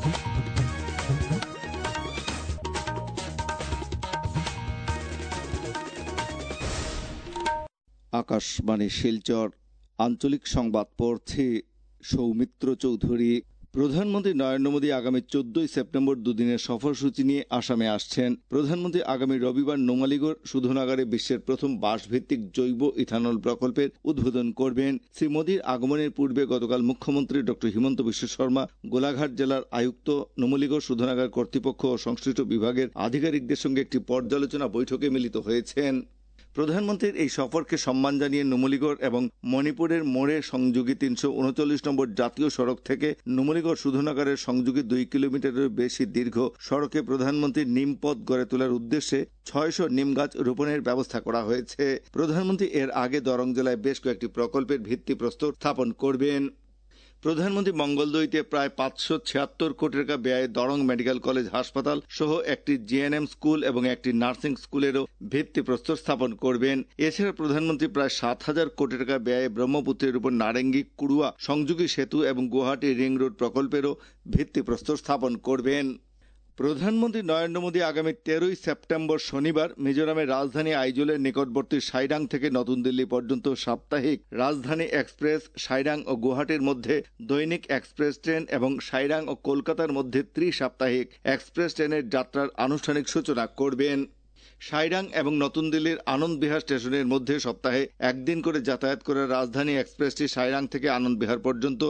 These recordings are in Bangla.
আকাশবাণী শিলচর আঞ্চলিক সংবাদ পড়ছি সৌমিত্র চৌধুরী। প্রধানমন্ত্রী নরেন্দ্র মোদী আগামী 14 সেপ্টেম্বর দুদিনের সফরসূচি নিয়ে আসামে আসছেন। প্রধানমন্ত্রী আগামী রবিবার নুমালীগড় শোধনাগারে বিশ্বের প্রথম বাঁশভিত্তিক জৈব ইথানল প্রকল্পের উদ্বোধন করবেন। শ্রী মোদীর আগমনের পূর্বে গতকাল মুখ্যমন্ত্রী ডক্টর হিমন্ত বিশ্ব শর্মা গোলাঘাট জেলার আয়ুক্ত, নুমালীগড় শোধনাগার কর্তৃপক্ষ ও সংশ্লিষ্ট বিভাগের আধিকারিকদের সঙ্গে একটি পর্যালোচনা বৈঠকে মিলিত হয়েছেন। প্রধানমন্ত্রীর এই সফরকে সম্মান জানিয়ে নুমালীগড় এবং মণিপুরের মোড়ে সংযোগী 339 নম্বর জাতীয় সড়ক থেকে নুমালীগড় শোধনাগারের সংযোগী 2 কিলোমিটারের বেশি দীর্ঘ সড়কে প্রধানমন্ত্রীর নিম পথ গড়ে তোলার উদ্দেশ্যে 600 নিম গাছ রোপণের ব্যবস্থা করা হয়েছে। প্রধানমন্ত্রী এর আগে দরং জেলায় বেশ কয়েকটি প্রকল্পের ভিত্তিপ্রস্তর স্থাপন করবেন। প্রধানমন্ত্রী মঙ্গলদৈতে প্রায় 576 কোটি টাকা ব্যয়ে দরং মেডিকেল কলেজ হাসপাতাল সহ একটি জিএনএম স্কুল এবং একটি নার্সিং স্কুলেরও ভিত্তিপ্রস্তর স্থাপন করবেন। এছাড়া প্রধানমন্ত্রী প্রায় 7,000 কোটি টাকা ব্যয়ে ব্রহ্মপুত্রের উপর নারেঙ্গি কুড়ুয়া সংযোগী সেতু এবং গুয়াহাটি রিং রোড প্রকল্পেরও ভিত্তিপ্রস্তর স্থাপন করবেন। প্রধানমন্ত্রী নরেন্দ্র মোদী আগামী 13 সেপ্টেম্বর শনিবার মিজোরামের রাজধানী আইজলের নিকটবর্তী সাইরাং থেকে নতুন দিল্লি পর্যন্ত সাপ্তাহিক রাজধানী এক্সপ্রেস, সাইরাং ও গুয়াহাটির মধ্যে দৈনিক এক্সপ্রেস ট্রেন এবং সাইরাং ও কলকাতার মধ্যে ত্রি-সাপ্তাহিক এক্সপ্রেস ট্রেনের যাত্রার আনুষ্ঠানিক সূচনা করবেন। সাইরাং এবং নতুন দিল্লির আনন্দ বিহার স্টেশনের মধ্যে সপ্তাহে একদিন করে যাতায়াত করে রাজধানী এক্সপ্রেসটি সাইরাং থেকে আনন্দ বিহার পর্যন্ত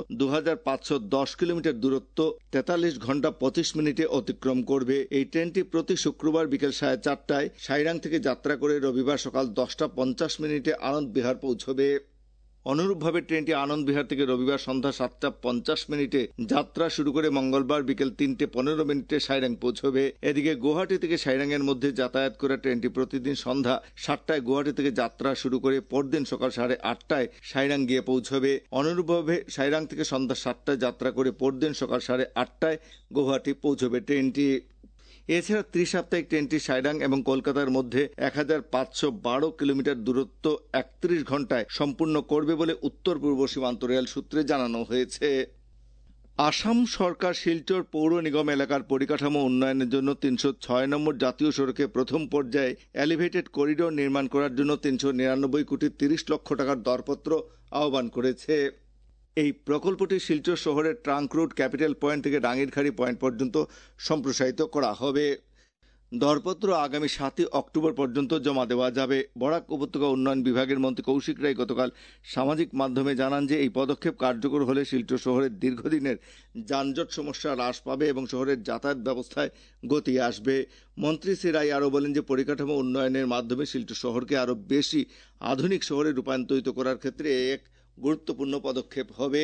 2510 কিলোমিটার দূরত্ব 43 ঘন্টা 25 মিনিটে অতিক্রম করবে। এই ট্রেনটি প্রতি শুক্রবার বিকেল 4:30টায় সাইরাং থেকে যাত্রা করে রবিবার সকাল 10:50 মিনিটে আনন্দ বিহার পৌঁছবে। অনুরূপভাবে ট্রেনটি আনন্দ বিহার থেকে রবিবার সন্ধ্যা 7:50 মিনিটে যাত্রা শুরু করে মঙ্গলবার বিকেল 3:15 মিনিটে সাইরাং পৌঁছবে। এদিকে গুয়াহাটি থেকে সাইরাং এর মধ্যে যাতায়াত করা ট্রেনটি প্রতিদিন সন্ধ্যা 7টায় গুয়াহাটি থেকে যাত্রা শুরু করে পরদিন সকাল 8:30টায় সাইরাং গিয়ে পৌঁছবে। অনুরূপভাবে সাইরাং থেকে সন্ধ্যা 7টায় যাত্রা করে পরদিন সকাল 8:30টায় গুয়াহাটি পৌঁছবে ট্রেনটি। এছাড়া ত্রি-সাপ্তাহিক ট্রেনটি সাইরাং এবং কলকাতার মধ্যে 1512 কিলোমিটার দূরত্ব 31 ঘন্টায় সম্পূর্ণ করবে বলে উত্তর পূর্ব সীমান্ত রেল সূত্রে জানানো হয়েছে। আসাম সরকার শিলচর পৌর নিগম এলাকার পরিকাঠামো উন্নয়নের জন্য 306 নম্বর জাতীয় সড়কে প্রথম পর্যায়ে এলিভেটেড করিডোর নির্মাণ করার জন্য 399 কোটি 30 লক্ষ টাকার দরপত্র আহ্বান করেছে। এই প্রকল্পটি শিলচর শহরের ট্রাঙ্ক রোড ক্যাপিটাল পয়েন্ট থেকে ডাঙ্গিরখাড়ি পয়েন্ট পর্যন্ত সম্প্রসারিত করা হবে। দরপত্র আগামী 7 অক্টোবর পর্যন্ত জমা দেওয়া যাবে। বরাক উপত্যকা উন্নয়ন বিভাগের মন্ত্রী কৌশিক রায় গতকাল সামাজিক মাধ্যমে জানান যে এই পদক্ষেপ কার্যকর হলে শিলচর শহরের দীর্ঘদিনের যানজট সমস্যা হ্রাস পাবে এবং শহরের যাতায়াত ব্যবস্থায় গতি আসবে। মন্ত্রী শ্রী রায় আরও বলেন যে পরিকাঠামো উন্নয়নের মাধ্যমে শিলচর শহরকে আরও বেশি আধুনিক শহরে রূপান্তরিত করার ক্ষেত্রে এক গুরুত্বপূর্ণ পদক্ষেপ হবে।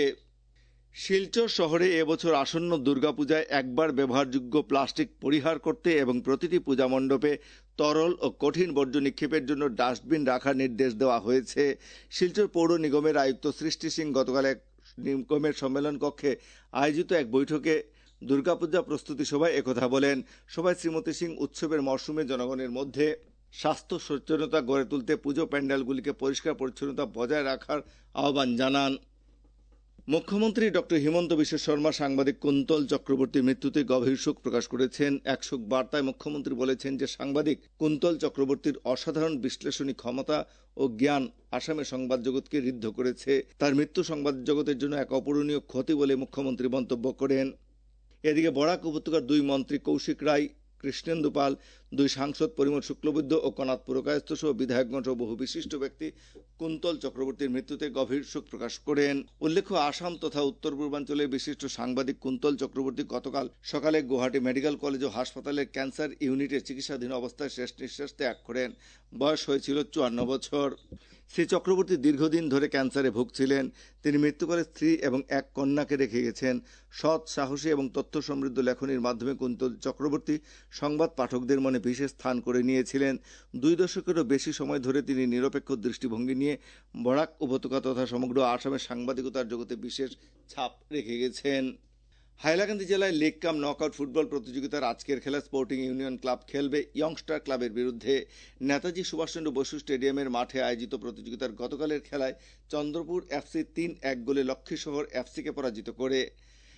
শিলচর শহরে এবছর আসন্ন দুর্গাপূজায় একবার ব্যবহারযোগ্য প্লাস্টিক পরিহার করতে এবং প্রতিটি পূজা মণ্ডপে তরল ও কঠিন বর্জ্য নিক্ষেপের জন্য ডাস্টবিন রাখার নির্দেশ দেওয়া হয়েছে। শিলচর পৌর নিগমের আয়ুক্ত সৃষ্টি সিং গতকাল এক নিগমের সম্মেলন কক্ষে আয়োজিত এক বৈঠকে দুর্গাপূজা প্রস্তুতি সভায় একথা বলেন। সভায় শ্রীমতী সিং উৎসবের মরশুমে জনগণের মধ্যে স্বাস্থ্য সচেতনতা গড়ে তুলতে পুজো প্যান্ডেলগুলিকে পরিষ্কার পরিচ্ছন্নতা বজায় রাখার আহ্বান জানান। মুখ্যমন্ত্রী ডক্টর হিমন্ত বিশ্ব শর্মা সাংবাদিক কুন্তল চক্রবর্তীর মৃত্যুতে গভীর শোক প্রকাশ করেছেন। এক শোক বার্তায় মুখ্যমন্ত্রী বলেছেন যে সাংবাদিক কুন্তল চক্রবর্তীর অসাধারণ বিশ্লেষণী ক্ষমতা ও জ্ঞান আসামের সংবাদ জগৎকে ঋদ্ধ করেছে। তার মৃত্যু সংবাদ জগতের জন্য এক অপূরণীয় ক্ষতি বলে মুখ্যমন্ত্রী মন্তব্য করেন। এদিকে বরাক উপত্যকার 2 মন্ত্রী কৌশিক রায়, কৃষ্ণেন্দু পাল, 2 সাংসদ পরিমল শুক্লবৈদ্য ও কনাথ পুরকায়স্থ সহ বিধায়কগণ সহ বহু বিশিষ্ট ব্যক্তি কুন্তল চক্রবর্তীর মৃত্যুতে গভীর শোক প্রকাশ করেন। উল্লেখ্য, আসাম তথা উত্তর পূর্বাঞ্চলের বিশিষ্ট সাংবাদিক কুন্তল চক্রবর্তী গতকাল সকালে গুয়াহাটি মেডিকেল কলেজ ও হাসপাতালের ক্যান্সার ইউনিটে চিকিৎসাধীন অবস্থায় শেষ নিঃশ্বাস ত্যাগ করেন। বয়স হয়েছিল 54 বছর। শ্রী চক্রবর্তী দীর্ঘদিন ধরে ক্যান্সারে ভুগছিলেন। তিনি মৃত্যুকালে স্ত্রী এবং এক কন্যাকে রেখে গেছেন। সৎ, সাহসী এবং তথ্য সমৃদ্ধ লেখনীর মাধ্যমে কুন্তল চক্রবর্তী সংবাদ পাঠকদের মনে বিশেষ স্থান করে নিয়েছিলেন। 2 দশকেরও বেশি সময় ধরে তিনি নিরপেক্ষ দৃষ্টিভঙ্গি নিয়ে বরাক উপত্যকা তথা সমগ্র আসামের সাংবাদিকতার জগতে বিশেষ ছাপ রেখে গেছেন। হাইলাকান্দি জেলায় লীগ কাম নকআউট ফুটবল প্রতিযোগিতার আজকের খেলা স্পোর্টিং ইউনিয়ন ক্লাব খেলবে ইয়ংস্টার ক্লাবের বিরুদ্ধে। নেতাজি সুভাষচন্দ্র বসু স্টেডিয়ামের মাঠে আয়োজিত প্রতিযোগিতার গতকালের খেলায় চন্দ্রপুর এফসি 3-1 গোলে লক্ষ্মী শহর এফসিকে পরাজিত করে।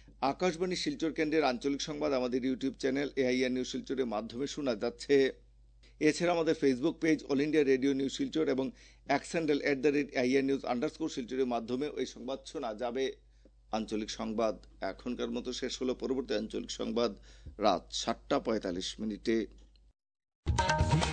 আকাশবাণী শিলচর কেন্দ্রের আঞ্চলিক সংবাদ আমাদের ইউটিউব চ্যানেল এআইআর নিউজ শিলচরের মাধ্যমে শোনা যাচ্ছে। এছাড়া আমাদের Facebook page all India radio news Silchar এবং এক্স হ্যান্ডেল @AIR News _ শিলচরের মাধ্যমে এই সংবাদ শোনা যাবে। আঞ্চলিক সংবাদ এখনকার মতো শেষ হলো। পরবর্তী আঞ্চলিক সংবাদ রাত 7:45 মিনিটে।